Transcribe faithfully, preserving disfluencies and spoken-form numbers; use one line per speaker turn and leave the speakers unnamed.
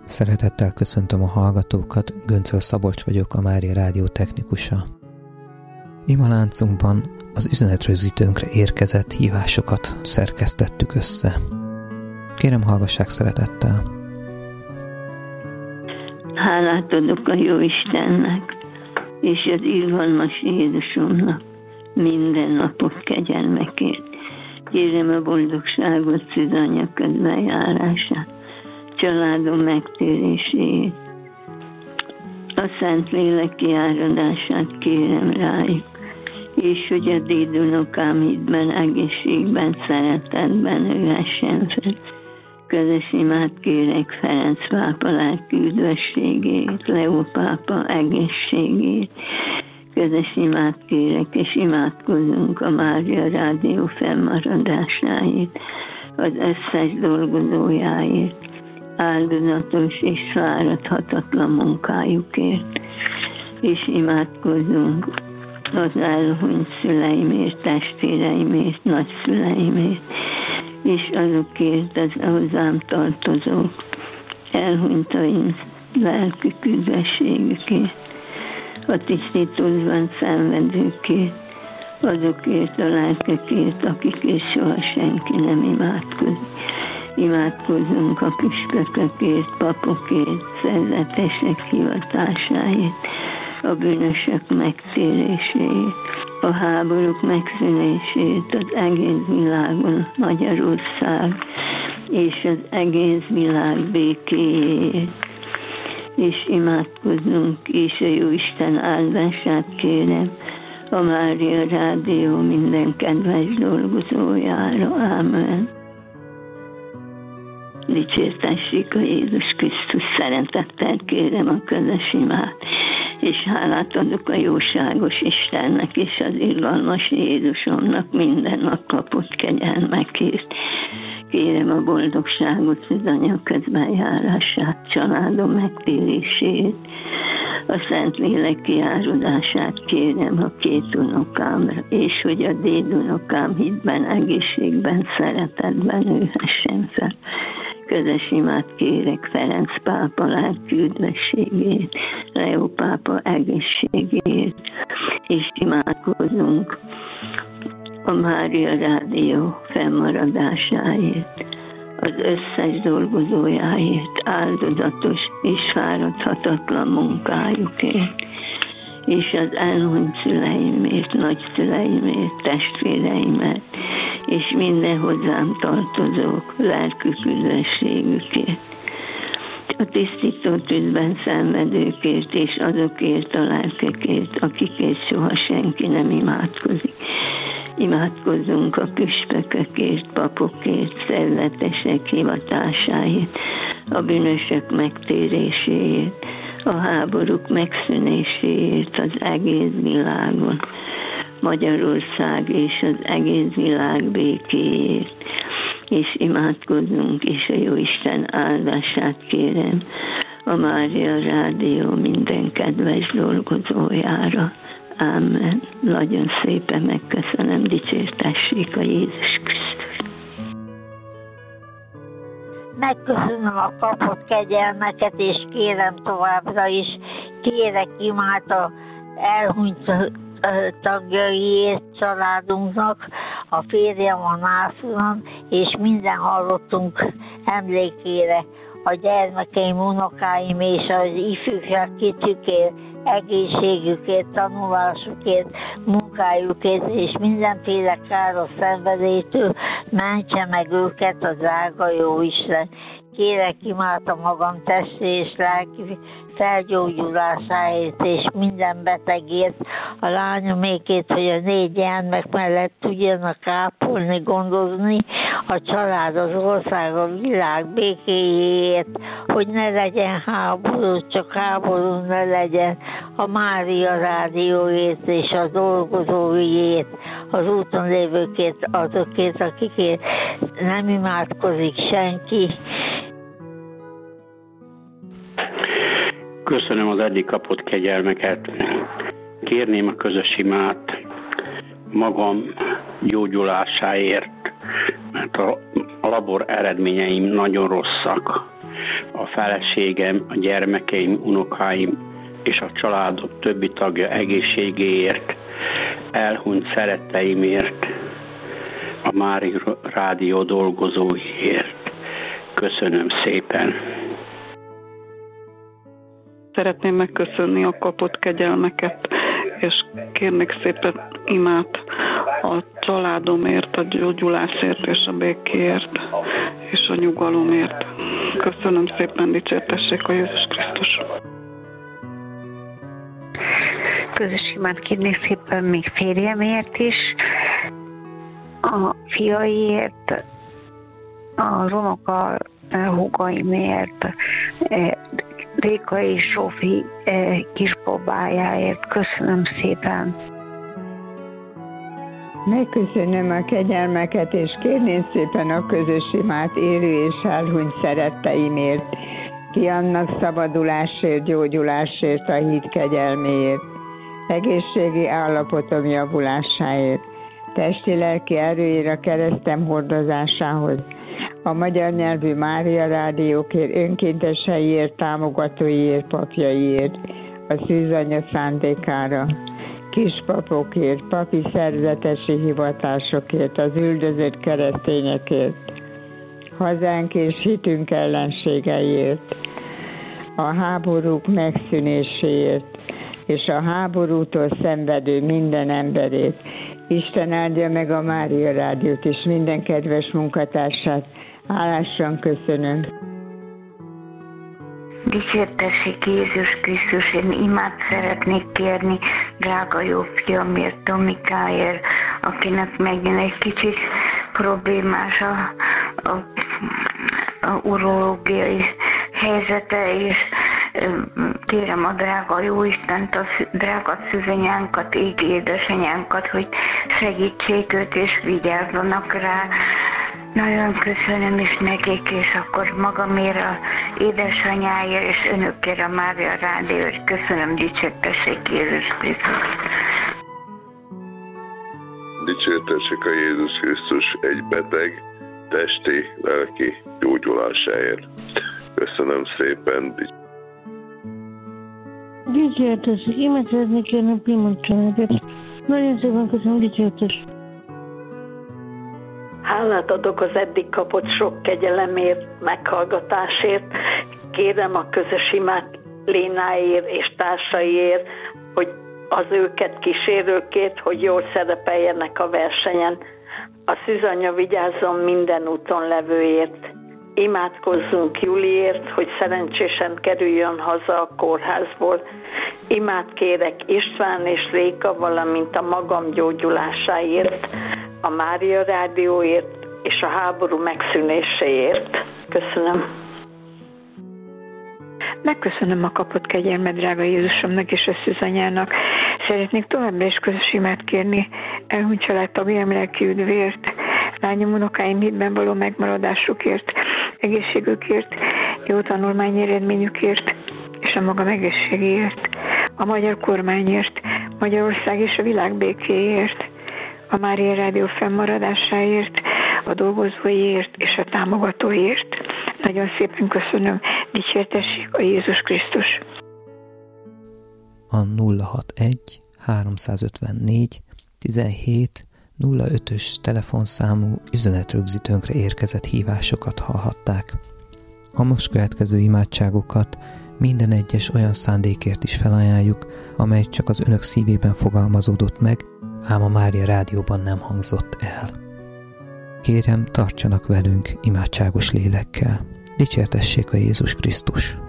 Szeretettel köszöntöm a hallgatókat, Göncöl Szabolcs vagyok, a Mária Rádió technikusa. Ima láncunkban az üzenetrögzítőnkre érkezett hívásokat szerkesztettük össze. Kérem, hallgassák szeretettel.
Hálát adok a Jóistennek és az irgalmas Jézusomnak minden napot kegyelmekért. Kérem a boldogságot, szűzanya közbenjárását, családom megtérését, a Szentlélek kiáradását kérem rájuk, és hogy a dédunokám hitben, egészségben, szeretetben nőhessen fel. Közös imát kérek Ferenc pápa lelki üdvösségét, Leó pápa egészségét. Közös imát kérek, és imádkozunk a Mária Rádió fennmaradásáért, az összes dolgozójáért, áldozatos és fáradhatatlan munkájukért, és imádkozunk az elhunyt szüleimért, testvéreimért, nagyszüleimért, és azokért az hozzám tartozók elhunytaim lelki üdvösségükért, a tisztítózban szenvedőkért, azokért a lelkekért, akikért soha senki nem imádkozik. Imádkozunk a püspökökért, papokért, szerzetesek hivatásáért, a bűnösök megtéréséért, a háborúk megszűnését az egész világon, Magyarország és az egész világ békéjéért. És imádkozunk, és a Jóisten áldását kérem a Mária Rádió minden kedves dolgozójára. Ámen. Dicsértessék a Jézus Krisztus, szeretettel kérem a közös imát, és hálát adok a jóságos Istennek és az irgalmas Jézusomnak minden nap kapott kegyelmekért. Kérem a boldogságot, szűzanya közbenjárását, családom megtérését, a Szentlélek kiáradását kérem a két unokámra, és hogy a dédunokám hitben, egészségben, szeretetben nőhessen fel. Közös imát kérek Ferenc pápa lelki üdvösségét, Leó pápa egészségét, és imádkozunk a Mária Rádió fennmaradásáért, az összes dolgozójáért, áldozatos és fáradhatatlan munkájukért, és az elhunyt szüleimért, nagyszüleimért, testvéreimet, és minden hozzám tartozók lelkük üdvösségükért, a tisztító tűzben szenvedőkért, és azokért a lelkekért, akikért soha senki nem imádkozik. Imádkozzunk a püspökökért, papokért, szerzetesek hivatásáért, a bűnösök megtéréséért, a háborúk megszűnéséért az egész világon, Magyarország és az egész világ békéért, és imádkozunk, és a Jóisten áldását kérem a Mária Rádió minden kedves dolgozójára. Ámen. Nagyon szépen megköszönöm, dicsértessék a Jézus Krisztus.
Megköszönöm a kapott kegyelmeket, és kérem továbbra is, kérek imát a elhunyt tagjaiért családunknak, a férjem a nászúron, és minden hallottunk emlékére, a gyermekeim, unokáim és az ifjúság kicsükért, egészségükért, tanulásukért, munkájukért és mindenféle káros szenvedélytől mentse meg őket az drága jó Isten. Kérek imát a magam testi és lelki felgyógyulásáért és minden betegért, a lányomékét, hogy a négy gyermek mellett tudjanak ápolni, gondozni, a család, az ország, a világ békéjéért, hogy ne legyen háború, csak háború ne legyen, a Mária Rádióért és a dolgozóiért, az úton lévőkért, azokért, akikért nem imádkozik senki.
Köszönöm az eddig kapott kegyelmeket. Kérném a közös imát magam gyógyulásáért, mert a labor eredményeim nagyon rosszak. a feleségem, a gyermekeim, unokáim és a családok többi tagja egészségéért, elhunyt szeretteimért, a Mária Rádió dolgozóiért. Köszönöm szépen!
Szeretném megköszönni a kapott kegyelmeket, és kérnék szépen imát a családomért, a gyógyulásért és a békéért, és a nyugalomért. Köszönöm szépen, dicsértessék a Jézus Krisztus!
Közös imát kérnék szépen még férjemért is, a fiaiért, az unoka húgaimért, Réka és Zsófi kisbabájáért. Köszönöm szépen!
Megköszönöm a kegyelmeket, és kérném szépen a közös imát élő és elhunyt szeretteimért, fiamnak szabadulásért, gyógyulásért, a hit kegyelméért, egészségi állapotom javulásáért, testi-lelki erőért, a keresztem hordozásához, a magyar nyelvű Mária Rádiókért, önkénteseiért, támogatóiért, papjaiért, a szűzanya szándékára, kispapokért, papi szerzetesi hivatásokért, az üldözött keresztényekért, hazánk és hitünk ellenségeiért, a háborúk megszűnéséért, és a háborútól szenvedő minden emberét. Isten áldja meg a Mária Rádiót és minden kedves munkatársát. Hálásan köszönöm.
Dicsértessék Jézus Krisztus, én imát szeretnék kérni drága jó fiamért, Tomikáért, akinek megint egy kicsit problémás a, a, a urológiai helyzete, és kérem a drága Jóistent, a drága szűzanyánkat, égi édesanyánkat, hogy segítsék őt és vigyázzanak rá. Nagyon köszönöm is nekik, és akkor magamért, a édesanyáért és önökért a Mária Rádiót. Köszönöm, dicsértessék Jézus Krisztus.
Dicsértessék a Jézus Krisztus egy beteg, testi, lelki gyógyulásáért. Köszönöm szépen.
Dicsértessék, én meg szeretnék kérni a Pimont családot. Nagyon szépen köszönöm, dicsértessék.
Hálát adok az eddig kapott sok kegyelemért, meghallgatásért. Kérem a közös imát Lénáért és társaiért, hogy az őket kísérőkért, hogy jól szerepeljenek a versenyen. A szűzanya vigyázzon minden úton levőért. Imádkozzunk Juliért, hogy szerencsésen kerüljön haza a kórházból. Imát kérek István és Réka, valamint a magam gyógyulásáért, a Mária Rádióért és a háború megszűnéséért. Köszönöm.
Megköszönöm a kapott kegyelmet, drága Jézusomnak és a szűzanyának. Szeretnék továbbra is közös imát kérni elhunyt családtagjaim lelki üdvért, lányom, unokáim hitben való megmaradásukért, egészségükért, jó tanulmányi eredményükért és a magam egészségéért, a magyar kormányért, Magyarország és a világ békéért, a Mária Rádió fennmaradásáért, a dolgozóiért és a támogatóiért. Nagyon szépen köszönöm, dicsértessék a Jézus Krisztus.
A nulla hatvanegy háromszázötvennégy tizenhét nulla ötös telefonszámú üzenetrögzítőnkre érkezett hívásokat hallhatták. A most következő imádságokat minden egyes olyan szándékért is felajánljuk, amely csak az önök szívében fogalmazódott meg, ám a Mária Rádióban nem hangzott el. Kérem, tartsanak velünk imádságos lélekkel. Dicsértessék a Jézus Krisztus!